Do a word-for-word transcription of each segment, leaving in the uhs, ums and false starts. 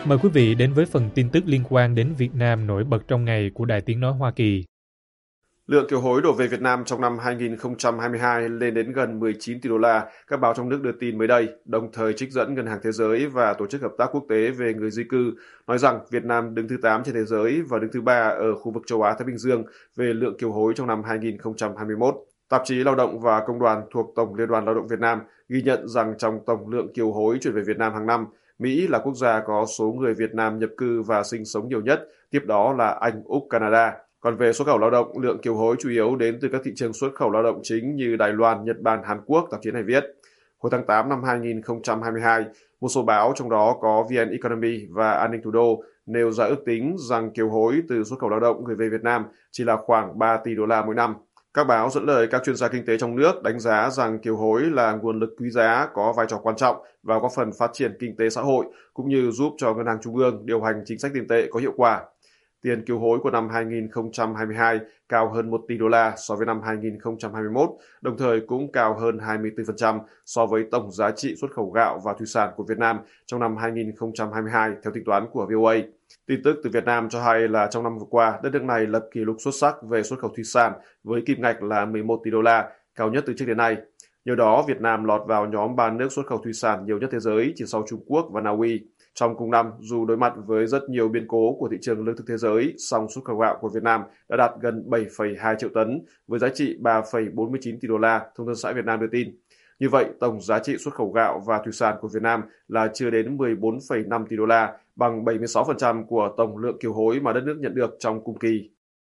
Mời quý vị đến với phần tin tức liên quan đến Việt Nam nổi bật trong ngày của Đài Tiếng Nói Hoa Kỳ. Lượng kiều hối đổ về Việt Nam trong năm hai nghìn không trăm hai mươi hai lên đến gần mười chín tỷ đô la, các báo trong nước đưa tin mới đây, đồng thời trích dẫn Ngân hàng Thế giới và Tổ chức Hợp tác Quốc tế về người di cư, nói rằng Việt Nam đứng thứ tám trên thế giới và đứng thứ ba ở khu vực châu Á-Thái Bình Dương về lượng kiều hối trong năm hai nghìn không trăm hai mươi mốt. Tạp chí Lao động và Công đoàn thuộc Tổng Liên đoàn Lao động Việt Nam ghi nhận rằng trong tổng lượng kiều hối chuyển về Việt Nam hàng năm, Mỹ là quốc gia có số người Việt Nam nhập cư và sinh sống nhiều nhất, tiếp đó là Anh, Úc, Canada. Còn về xuất khẩu lao động, lượng kiều hối chủ yếu đến từ các thị trường xuất khẩu lao động chính như Đài Loan, Nhật Bản, Hàn Quốc, tạp chí này viết. Hồi tháng tám năm hai nghìn không trăm hai mươi hai, một số báo trong đó có vê en Economy và An ninh Thủ đô nêu ra ước tính rằng kiều hối từ xuất khẩu lao động gửi về Việt Nam chỉ là khoảng ba tỷ đô la mỗi năm. Các báo dẫn lời các chuyên gia kinh tế trong nước đánh giá rằng kiều hối là nguồn lực quý giá có vai trò quan trọng và góp phần phát triển kinh tế xã hội cũng như giúp cho Ngân hàng Trung ương điều hành chính sách tiền tệ có hiệu quả. Tiền kiều hối của năm hai nghìn không trăm hai mươi hai cao hơn một tỷ đô la so với năm hai nghìn không trăm hai mươi mốt, đồng thời cũng cao hơn hai mươi tư phần trăm so với tổng giá trị xuất khẩu gạo và thủy sản của Việt Nam trong năm hai nghìn không trăm hai mươi hai theo tính toán của vê o a. Tin tức từ Việt Nam cho hay là trong năm vừa qua, đất nước này lập kỷ lục xuất sắc về xuất khẩu thủy sản với kim ngạch là mười một tỷ đô la, cao nhất từ trước đến nay. Nhờ đó, Việt Nam lọt vào nhóm ba nước xuất khẩu thủy sản nhiều nhất thế giới chỉ sau Trung Quốc và Na Uy. Trong cùng năm, dù đối mặt với rất nhiều biến cố của thị trường lương thực thế giới, song xuất khẩu gạo của Việt Nam đã đạt gần bảy phẩy hai triệu tấn với giá trị ba phẩy bốn mươi chín tỷ đô la, Thông tấn xã Việt Nam đưa tin. Như vậy, tổng giá trị xuất khẩu gạo và thủy sản của Việt Nam là chưa đến mười bốn phẩy năm tỷ đô la, bằng bảy mươi sáu phần trăm của tổng lượng kiều hối mà đất nước nhận được trong cùng kỳ.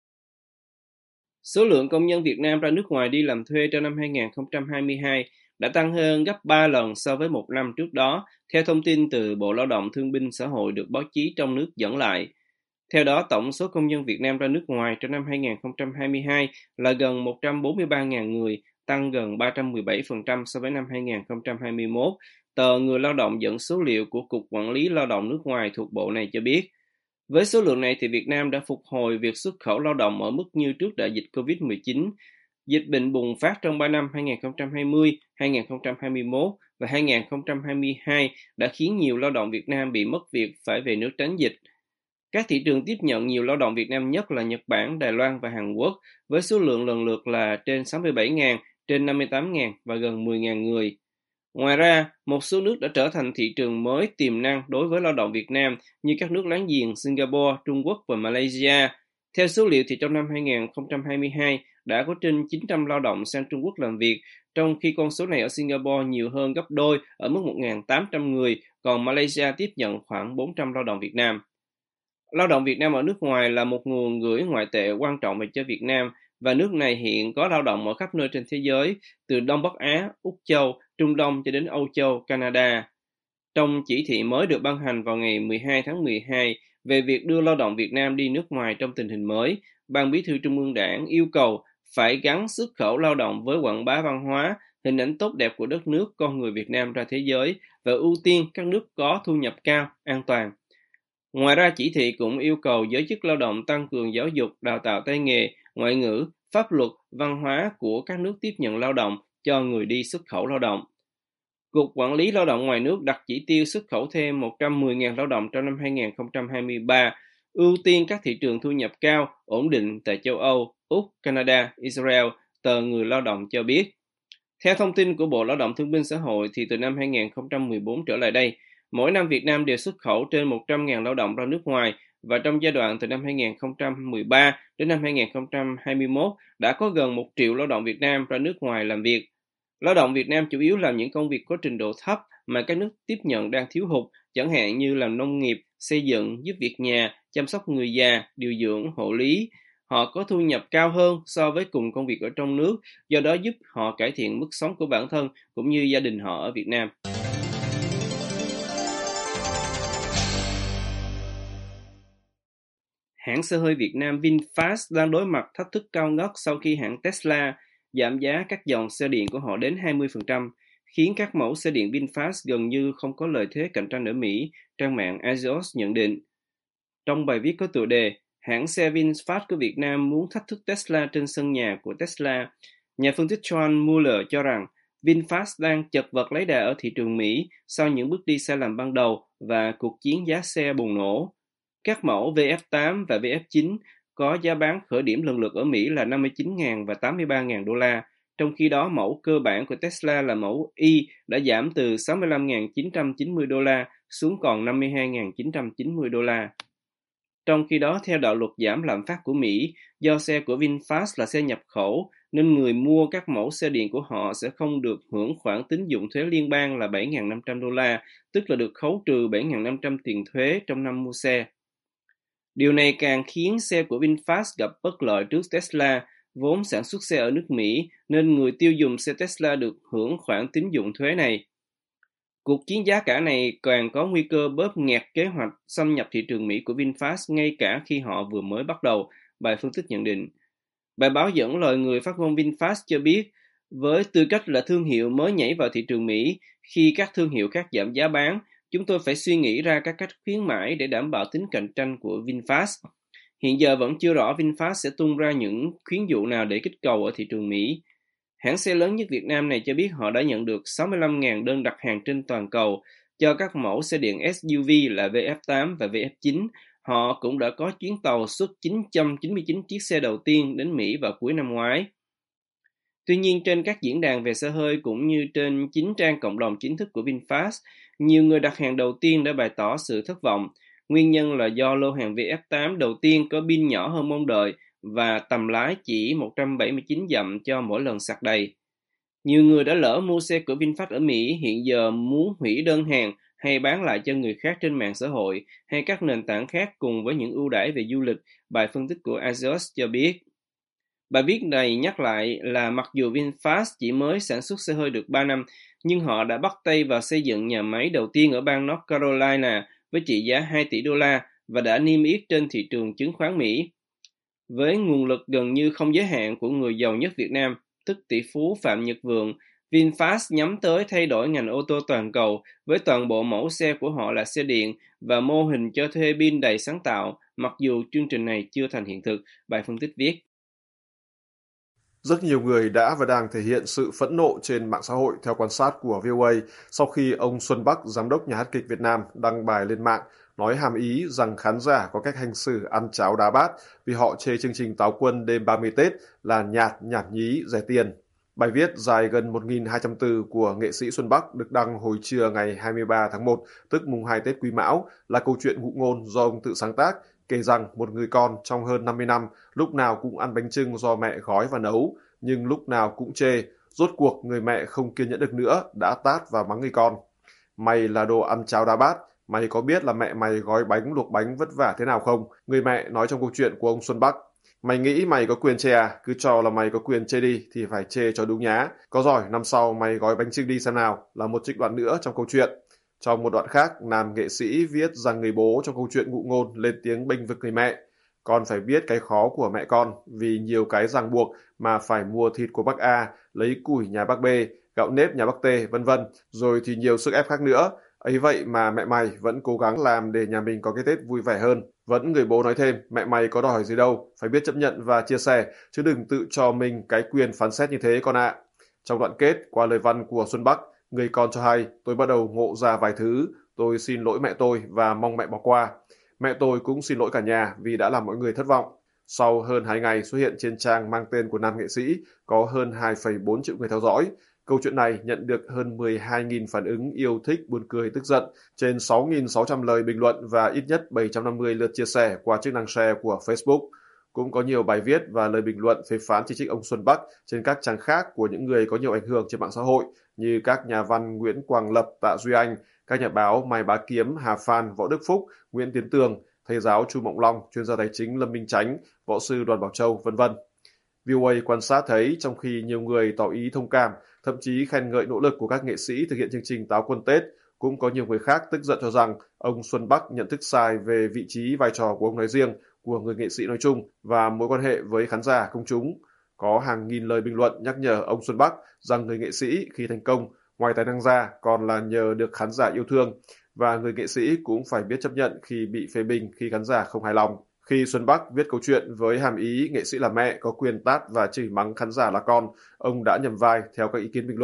Số lượng công nhân Việt Nam ra nước ngoài đi làm thuê trong năm hai nghìn không trăm hai mươi hai đã tăng hơn gấp ba lần so với một năm trước đó, theo thông tin từ Bộ Lao động Thương binh Xã hội được báo chí trong nước dẫn lại. Theo đó, tổng số công nhân Việt Nam ra nước ngoài trong năm hai nghìn không trăm hai mươi hai là gần một trăm bốn mươi ba nghìn người, tăng gần ba trăm mười bảy phần trăm so với năm hai nghìn không trăm hai mươi mốt. Tờ Người Lao động dẫn số liệu của Cục Quản lý Lao động nước ngoài thuộc Bộ này cho biết. Với số lượng này thì Việt Nam đã phục hồi việc xuất khẩu lao động ở mức như trước đại dịch covid mười chín. Dịch bệnh bùng phát trong ba năm hai nghìn không trăm hai mươi, hai nghìn không trăm hai mươi mốt và hai nghìn không trăm hai mươi hai đã khiến nhiều lao động Việt Nam bị mất việc phải về nước tránh dịch. Các thị trường tiếp nhận nhiều lao động Việt Nam nhất là Nhật Bản, Đài Loan và Hàn Quốc, với số lượng lần lượt là trên sáu mươi bảy nghìn, trên năm mươi tám nghìn và gần mười nghìn người. Ngoài ra, một số nước đã trở thành thị trường mới tiềm năng đối với lao động Việt Nam như các nước láng giềng Singapore, Trung Quốc và Malaysia. Theo số liệu thì trong năm hai nghìn không trăm hai mươi hai đã có trên chín trăm lao động sang Trung Quốc làm việc, trong khi con số này ở Singapore nhiều hơn gấp đôi ở mức một nghìn tám trăm người, còn Malaysia tiếp nhận khoảng bốn trăm lao động Việt Nam. Lao động Việt Nam ở nước ngoài là một nguồn gửi ngoại tệ quan trọng về cho Việt Nam, và nước này hiện có lao động ở khắp nơi trên thế giới, từ Đông Bắc Á, Úc Châu, Trung Đông cho đến Âu Châu, Canada. Trong chỉ thị mới được ban hành vào ngày mười hai tháng mười hai về việc đưa lao động Việt Nam đi nước ngoài trong tình hình mới, Ban Bí thư Trung ương Đảng yêu cầu phải gắn xuất khẩu lao động với quảng bá văn hóa, hình ảnh tốt đẹp của đất nước, con người Việt Nam ra thế giới và ưu tiên các nước có thu nhập cao, an toàn. Ngoài ra, chỉ thị cũng yêu cầu giới chức lao động tăng cường giáo dục, đào tạo tay nghề, ngoại ngữ, pháp luật, văn hóa của các nước tiếp nhận lao động cho người đi xuất khẩu lao động. Cục Quản lý Lao động ngoài nước đặt chỉ tiêu xuất khẩu thêm một trăm mười nghìn lao động trong năm hai nghìn không trăm hai mươi ba, ưu tiên các thị trường thu nhập cao, ổn định tại châu Âu, Úc, Canada, Israel, tờ Người Lao động cho biết. Theo thông tin của Bộ Lao động Thương binh Xã hội thì từ năm hai nghìn không trăm mười bốn trở lại đây, mỗi năm Việt Nam đều xuất khẩu trên một trăm nghìn lao động ra nước ngoài, và trong giai đoạn từ năm hai nghìn không trăm mười ba đến năm hai nghìn không trăm hai mươi mốt đã có gần một triệu lao động Việt Nam ra nước ngoài làm việc. Lao động Việt Nam chủ yếu làm những công việc có trình độ thấp mà các nước tiếp nhận đang thiếu hụt, chẳng hạn như làm nông nghiệp, xây dựng, giúp việc nhà, chăm sóc người già, điều dưỡng, hộ lý. Họ có thu nhập cao hơn so với cùng công việc ở trong nước, do đó giúp họ cải thiện mức sống của bản thân cũng như gia đình họ ở Việt Nam. Hãng xe hơi Việt Nam VinFast đang đối mặt thách thức cao ngất sau khi hãng Tesla giảm giá các dòng xe điện của họ đến hai mươi phần trăm, khiến các mẫu xe điện VinFast gần như không có lợi thế cạnh tranh ở Mỹ, trang mạng Axios nhận định. Trong bài viết có tựa đề "Hãng xe VinFast của Việt Nam muốn thách thức Tesla trên sân nhà của Tesla", nhà phân tích John Mueller cho rằng VinFast đang chật vật lấy đà ở thị trường Mỹ sau những bước đi sai lầm ban đầu và cuộc chiến giá xe bùng nổ. Các mẫu vê ép tám và vê ép chín có giá bán khởi điểm lần lượt ở Mỹ là năm mươi chín nghìn và tám mươi ba nghìn đô la, trong khi đó mẫu cơ bản của Tesla là mẫu Y đã giảm từ sáu mươi lăm nghìn chín trăm chín mươi đô la xuống còn năm mươi hai nghìn chín trăm chín mươi đô la. Trong khi đó, theo đạo luật giảm lạm phát của Mỹ, do xe của VinFast là xe nhập khẩu, nên người mua các mẫu xe điện của họ sẽ không được hưởng khoản tín dụng thuế liên bang là bảy nghìn năm trăm đô la, tức là được khấu trừ bảy nghìn năm trăm tiền thuế trong năm mua xe. Điều này càng khiến xe của VinFast gặp bất lợi trước Tesla, vốn sản xuất xe ở nước Mỹ, nên người tiêu dùng xe Tesla được hưởng khoản tín dụng thuế này. Cuộc chiến giá cả này càng có nguy cơ bóp nghẹt kế hoạch xâm nhập thị trường Mỹ của VinFast ngay cả khi họ vừa mới bắt đầu, bài phân tích nhận định. Bài báo dẫn lời người phát ngôn VinFast cho biết, với tư cách là thương hiệu mới nhảy vào thị trường Mỹ, khi các thương hiệu khác giảm giá bán, chúng tôi phải suy nghĩ ra các cách khuyến mãi để đảm bảo tính cạnh tranh của VinFast. Hiện giờ vẫn chưa rõ VinFast sẽ tung ra những khuyến dụ nào để kích cầu ở thị trường Mỹ. Hãng xe lớn nhất Việt Nam này cho biết họ đã nhận được sáu mươi lăm nghìn đơn đặt hàng trên toàn cầu cho các mẫu xe điện ét u vê là vê ép tám và vê ép chín. Họ cũng đã có chuyến tàu xuất chín trăm chín mươi chín chiếc xe đầu tiên đến Mỹ vào cuối năm ngoái. Tuy nhiên, trên các diễn đàn về xe hơi cũng như trên chính trang cộng đồng chính thức của VinFast, nhiều người đặt hàng đầu tiên đã bày tỏ sự thất vọng. Nguyên nhân là do lô hàng vê ép tám đầu tiên có pin nhỏ hơn mong đợi và tầm lái chỉ một trăm bảy mươi chín dặm cho mỗi lần sạc đầy. Nhiều người đã lỡ mua xe của VinFast ở Mỹ hiện giờ muốn hủy đơn hàng hay bán lại cho người khác trên mạng xã hội hay các nền tảng khác cùng với những ưu đãi về du lịch, bài phân tích của Axios cho biết. Bài viết này nhắc lại là mặc dù VinFast chỉ mới sản xuất xe hơi được ba năm, nhưng họ đã bắt tay vào xây dựng nhà máy đầu tiên ở bang North Carolina với trị giá hai tỷ đô la và đã niêm yết trên thị trường chứng khoán Mỹ. Với nguồn lực gần như không giới hạn của người giàu nhất Việt Nam, tức tỷ phú Phạm Nhật Vượng, VinFast nhắm tới thay đổi ngành ô tô toàn cầu với toàn bộ mẫu xe của họ là xe điện và mô hình cho thuê pin đầy sáng tạo, mặc dù chương trình này chưa thành hiện thực, bài phân tích viết. Rất nhiều người đã và đang thể hiện sự phẫn nộ trên mạng xã hội theo quan sát của vê o a sau khi ông Xuân Bắc, giám đốc Nhà hát kịch Việt Nam, đăng bài lên mạng nói hàm ý rằng khán giả có cách hành xử ăn cháo đá bát vì họ chê chương trình Táo Quân đêm ba mươi Tết là nhạt, nhảm nhí, rẻ tiền. Bài viết dài gần một nghìn hai trăm từ của nghệ sĩ Xuân Bắc được đăng hồi trưa ngày hai mươi ba tháng một, tức mùng hai Tết Quý Mão, là câu chuyện ngụ ngôn do ông tự sáng tác, kể rằng một người con trong hơn năm mươi năm lúc nào cũng ăn bánh chưng do mẹ gói và nấu, nhưng lúc nào cũng chê, rốt cuộc người mẹ không kiên nhẫn được nữa, đã tát và mắng người con. Mày là đồ ăn cháo đá bát, mày có biết là mẹ mày gói bánh luộc bánh vất vả thế nào không? Người mẹ nói trong câu chuyện của ông Xuân Bắc. Mày nghĩ mày có quyền chê à? Cứ cho là mày có quyền chê đi thì phải chê cho đúng nhá. Có giỏi năm sau mày gói bánh chưng đi xem nào, là một trích đoạn nữa trong câu chuyện. Trong một đoạn khác, nam nghệ sĩ viết rằng người bố trong câu chuyện ngụ ngôn lên tiếng bênh vực người mẹ. Con phải biết cái khó của mẹ con, vì nhiều cái ràng buộc mà phải mua thịt của bác A, lấy củi nhà bác B, gạo nếp nhà bác T, vân vân, rồi thì nhiều sức ép khác nữa. Ấy vậy mà mẹ mày vẫn cố gắng làm để nhà mình có cái Tết vui vẻ hơn. Vẫn người bố nói thêm, mẹ mày có đòi gì đâu, phải biết chấp nhận và chia sẻ, chứ đừng tự cho mình cái quyền phán xét như thế con ạ. À. Trong đoạn kết, qua lời văn của Xuân Bắc, người con cho hay, tôi bắt đầu ngộ ra vài thứ, tôi xin lỗi mẹ tôi và mong mẹ bỏ qua. Mẹ tôi cũng xin lỗi cả nhà vì đã làm mọi người thất vọng. Sau hơn hai ngày xuất hiện trên trang mang tên của nam nghệ sĩ, có hơn hai phẩy bốn triệu người theo dõi. Câu chuyện này nhận được hơn mười hai nghìn phản ứng yêu thích, buồn cười, tức giận, trên sáu nghìn sáu trăm lời bình luận và ít nhất bảy trăm năm mươi lượt chia sẻ qua chức năng share của Facebook. Cũng có nhiều bài viết và lời bình luận phê phán chỉ trích ông Xuân Bắc trên các trang khác của những người có nhiều ảnh hưởng trên mạng xã hội như các nhà văn Nguyễn Quang Lập, Tạ Duy Anh, các nhà báo Mai Bá Kiếm, Hà Phan, Võ Đức Phúc, Nguyễn Tiến Tường, thầy giáo Chu Mộng Long, chuyên gia tài chính Lâm Minh Chánh, võ sư Đoàn Bảo Châu, vân vân. vê o a quan sát thấy trong khi nhiều người tỏ ý thông cảm, thậm chí khen ngợi nỗ lực của các nghệ sĩ thực hiện chương trình Táo Quân Tết, cũng có nhiều người khác tức giận cho rằng ông Xuân Bắc nhận thức sai về vị trí vai trò của ông nói riêng, của người nghệ sĩ nói chung và mối quan hệ với khán giả công chúng. Có hàng nghìn lời bình luận nhắc nhở ông Xuân Bắc rằng người nghệ sĩ khi thành công, ngoài tài năng ra còn là nhờ được khán giả yêu thương, và người nghệ sĩ cũng phải biết chấp nhận khi bị phê bình khi khán giả không hài lòng. Khi Xuân Bắc viết câu chuyện với hàm ý nghệ sĩ là mẹ có quyền tát và chửi mắng khán giả là con, ông đã nhầm vai theo các ý kiến bình luận.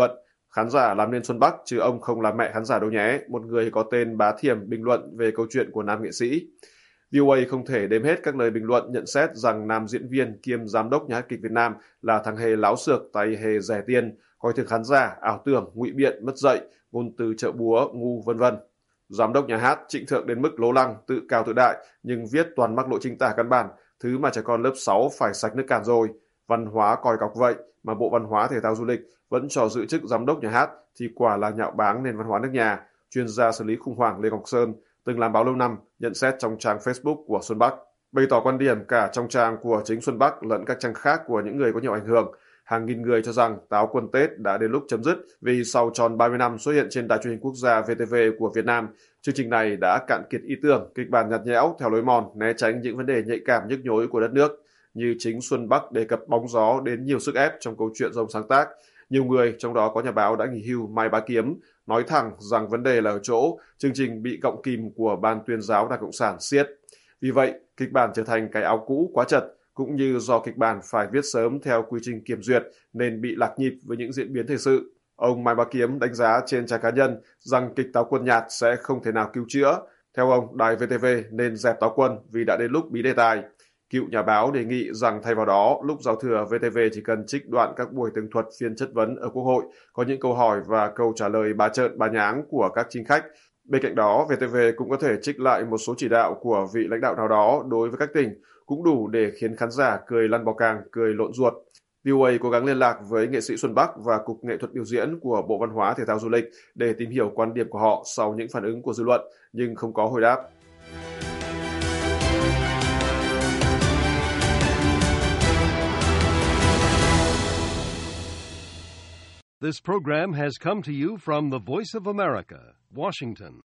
Khán giả làm nên Xuân Bắc chứ ông không làm mẹ khán giả đâu nhé, một người có tên Bá Thiềm bình luận về câu chuyện của nam nghệ sĩ. vê o a không thể đếm hết các lời bình luận nhận xét rằng nam diễn viên kiêm giám đốc nhà hát kịch Việt Nam là thằng hề láo xược, tay hề rẻ tiền, coi thường khán giả, ảo tưởng, ngụy biện, mất dạy, ngôn từ chợ búa, ngu vân vân. Giám đốc nhà hát Trịnh Thượng đến mức lố lăng, tự cao tự đại, nhưng viết toàn mắc lỗi chính tả căn bản, thứ mà trẻ con lớp sáu phải sạch nước cạn rồi. Văn hóa còi cọc vậy mà Bộ Văn hóa Thể thao Du lịch vẫn cho giữ chức giám đốc nhà hát thì quả là nhạo báng nền văn hóa nước nhà. Chuyên gia xử lý khủng hoảng Lê Ngọc Sơn, từng làm báo lâu năm, nhận xét trong trang Facebook của Xuân Bắc, bày tỏ quan điểm cả trong trang của chính Xuân Bắc lẫn các trang khác của những người có nhiều ảnh hưởng. Hàng nghìn người cho rằng táo quân Tết đã đến lúc chấm dứt vì sau tròn ba mươi năm xuất hiện trên đài truyền hình quốc gia vê tê vê của Việt Nam, chương trình này đã cạn kiệt ý tưởng, kịch bản nhạt nhẽo theo lối mòn, né tránh những vấn đề nhạy cảm nhức nhối của đất nước. Như chính Xuân Bắc đề cập bóng gió đến nhiều sức ép trong câu chuyện do ông sáng tác. Nhiều người, trong đó có nhà báo đã nghỉ hưu Mai Bá Kiếm, nói thẳng rằng vấn đề là ở chỗ chương trình bị cọng kìm của Ban tuyên giáo Đảng Cộng sản siết. Vì vậy, kịch bản trở thành cái áo cũ quá chật, cũng như do kịch bản phải viết sớm theo quy trình kiểm duyệt nên bị lạc nhịp với những diễn biến thời sự. Ông Mai Bá Kiếm đánh giá trên trang cá nhân rằng kịch Táo Quân nhạt sẽ không thể nào cứu chữa. Theo ông, đài vê tê vê nên dẹp Táo Quân vì đã đến lúc bí đề tài. Cựu nhà báo đề nghị rằng thay vào đó, lúc giao thừa vê tê vê chỉ cần trích đoạn các buổi tường thuật phiên chất vấn ở Quốc hội, có những câu hỏi và câu trả lời bà trợn bà nháng của các chính khách. Bên cạnh đó, vê tê vê cũng có thể trích lại một số chỉ đạo của vị lãnh đạo nào đó đối với các tỉnh, cũng đủ để khiến khán giả cười lăn bò càng, cười lộn ruột. vê o a cố gắng liên lạc với nghệ sĩ Xuân Bắc và Cục Nghệ thuật biểu diễn của Bộ Văn hóa Thể thao Du lịch để tìm hiểu quan điểm của họ sau những phản ứng của dư luận, nhưng không có hồi đáp. This program has come to you from the Voice of America, Washington.